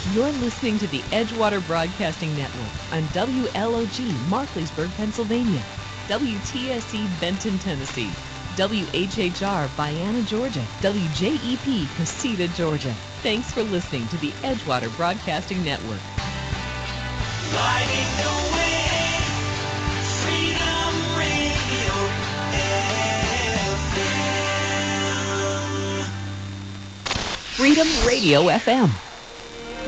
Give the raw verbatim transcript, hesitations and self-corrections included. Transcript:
You're listening to the Edgewater Broadcasting Network on W L O G, Markleysburg, Pennsylvania, W T S E, Benton, Tennessee, W H H R, Vienna, Georgia, W J E P, Casita, Georgia. Thanks for listening to the Edgewater Broadcasting Network. Lighting the way, Freedom Radio F M. Freedom Radio F M.